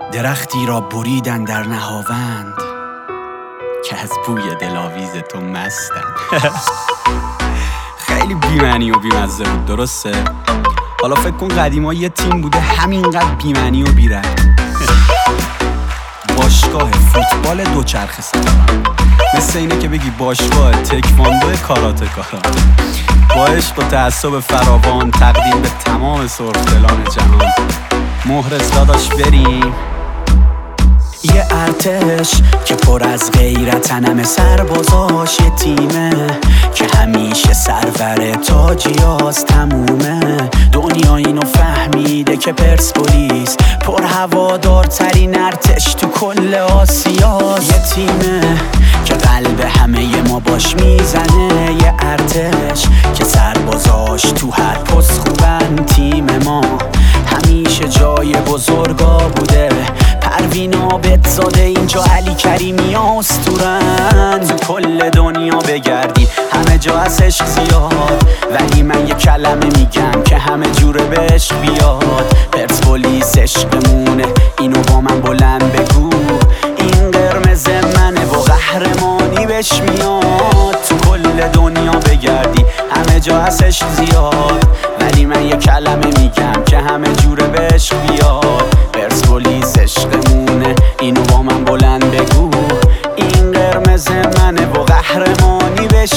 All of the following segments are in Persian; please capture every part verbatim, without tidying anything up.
درختی را بریدن در نهاوند که از بوی دلاویز تو مستن. خیلی بی‌معنی و بی‌مزه بود، درسته؟ حالا فکر کن قدیما یه تیم بوده همینقدر بی‌معنی و بی‌ربط. باشگاه فوتبال دوچرخه سواران، مثل اینه که بگی باشگاه تکواندو کاراتکارا. با عشق و تعصب فراوان تقدیم به تمام سرخدلان جهان. مهرس داداش بریم. یه ارتش که پر از غیرتن، همه سربازاش یه تیمه که همیشه سرور تاجیاز تمومه. دنیا اینو فهمیده که پرسپولیس پر هوادارترین ارتش تو کل آسیاست. یه تیمه که قلب همه ما باش میزنه، یه ارتش که سربازاش تو هر پست خوبن. تیم ما همیشه جای بزرگا بوده، پروین عابدزاده اینجا، علی کریمی اسطورن. تو کل دنیا بگردی همه جا از عشق زیاد، ولی من یه کلمه میگم که همه جوره به عشق بیاد. پرسپولیس عشقمونه، اینو با من بلند بگو. این قرمز منه و قهرمانی بهش میاد. تو کل دنیا بگردی همه جا از عشق زیاد، ولی من یه کلمه میگم که همه جوره به عشق بیاد. پرسپولیس عشقمونه، اینو با من بلند بگو. این قرمز منه و قهرمانی بهش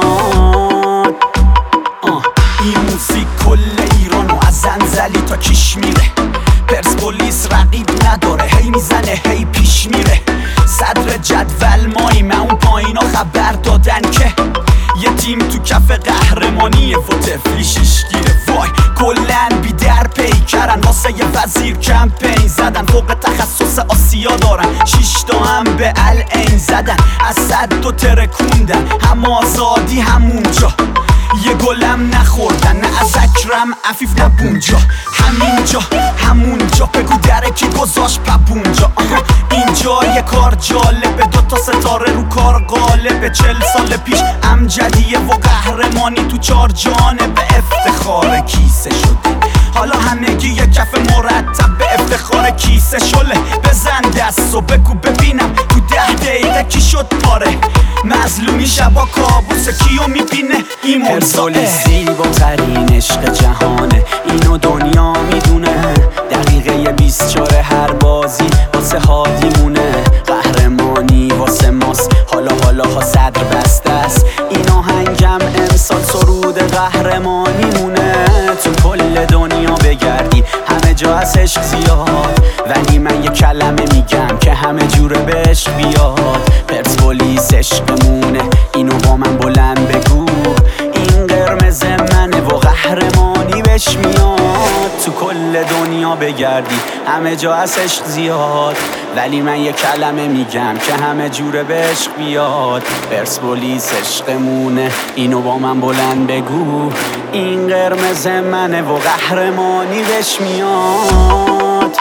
میاد. آه. این موسیقی کل ایرانو از زنزلی تا کیش میره. پرسپولیس رقیب نداره، هی میزنه هی پیش میره. صدر جدول ماییم، اون پایینا خبر دادن که یه تیم تو کف قهرمانیه و تفلی شیشگیره. وای کلن بی در پیکرن، واسه یه وزیر کمپین زدن. فوق تخصص آسیا دارن، شیشتا هم به العین زدن. از صد دو ترکوندن، هم آزادی همونجا. یه گلم نخوردن، نه از اکرم عفیف نه بونجا. همینجا همونجا بگو درکی گذاشت پپونجا. اینجا یه کار جالبه، دوتا ستاره رو کار غالبه. چل سال پیش امجدیه و قهرمانی تو چار جانبه. افتخار کیسه شده، حالا همگی یه کف مرتب به افتخار کیسه شله. بزن دست و بگو ببینم تو ده دقیقه کی شد پاره. مظلومی شبا کابوس کیو میبینه ایمون. پرسپولیس زیباترین عشق جهانه، اینو دنیا میدونه. دقیقه بیست و چهار هر بازی واسه هادیمونه. قهرمانی واسه ماست، حالا حالا ها صدر بسته است. این آهنگم امسال سرود قهرمانی مونه. تو کل دنیا بگردی همه جا از عشق زیاد، ولی من یه کلمه میگم که همه جوره به عشق بیاد. پرسپولیس عشقمونه، اینو با من بلند بگو. این قرمز منه و قهرمانی بهش میاد. تو کل دنیا بگردی همه جا از عشق زیاد، ولی من یه کلمه میگم که همه جوره به عشق بیاد. پرسپولیس عشقمونه، اینو با من بلند بگو. این قرمز منه و قهرمانی بهش میاد.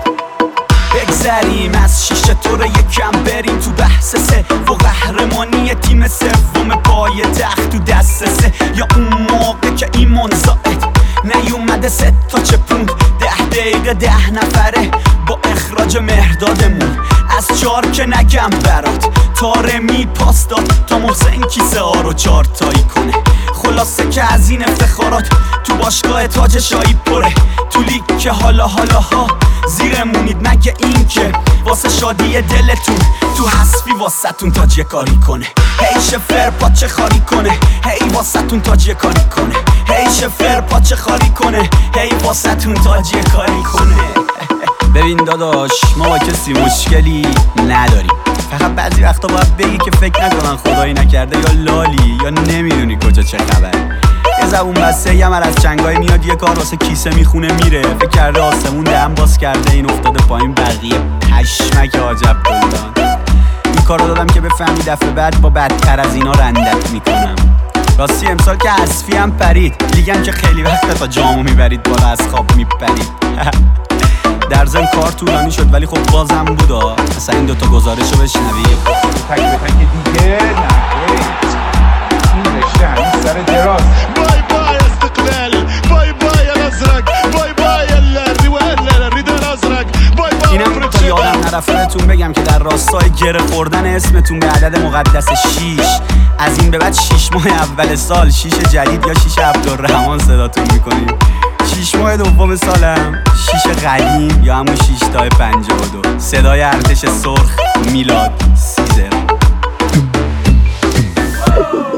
بگذریم از شیشه طور یکم بریم تو بحث سه و قهرمانی تیم سوم پای تخت تو دست سه. یا اون موقع که ایمان زائد نیومده سه تا چپوند. ده دقیقه ده نفره با اخراج مهردادمون. از چار که نگم برات تاره می پاس داد تا محسن کیسه ها رو چار تایی کنه. خلاصه که از این افتخارات تو باشگاه تاج شایی پره. تو لیگ که حالا حالا ها زیرمونید، مگه این که واسه شادی دلتون تو حسفی واسه تون تاج یه کاری کنه. هی شفر پاچه خاری کنه، هی واسه تون تاج یه کاری کنه. هی شفر پاچه خاری کنه، هی واسه تون تاج یه کاری کنه. ببین داداش، ما با کسی مشکلی نداریم، فقط بعضی وقتا باید بگی که فکر نکنن خدایی نکرده یا لالی یا نمیدونی کجا چه خبر. یه زبون بسته یه مر از چنگای میاد، یه کار واسه کیسه میخونه میره. فکر کرده آسمون دهن باز کرده، این افتاده پایین بقیه پشمک عجب بلدان. این کارو دادم که بفهمی دفعه بعد با بدتر از اینا رندت میکنم. راستی امسال که حذفی هم پرید، لیگم که خیلی وقت تا جامو میبرید بالا از خواب میپرید. در ضمن کار طولانی شد ولی خب بازم بودا. اصلا این دوتا گزارشو بشنوی تک به تک دیگه نه این رشته هنوز سر دراز. باي باي استقلال، باي باي الازرق، باي باي الريد الازرق، باي باي رفقتون بگم که در راستای گره خوردن اسمتون به عدد مقدس شیش از این به بعد شیش ماه اول سال شیش جدید یا شیش عبدالرحمن صداتون میکنیم. شیش ماه دوم سالم شیش قدیم یا همون شیش تای پنجاه و دو. صدای ارتش سرخ میلاد سیزر.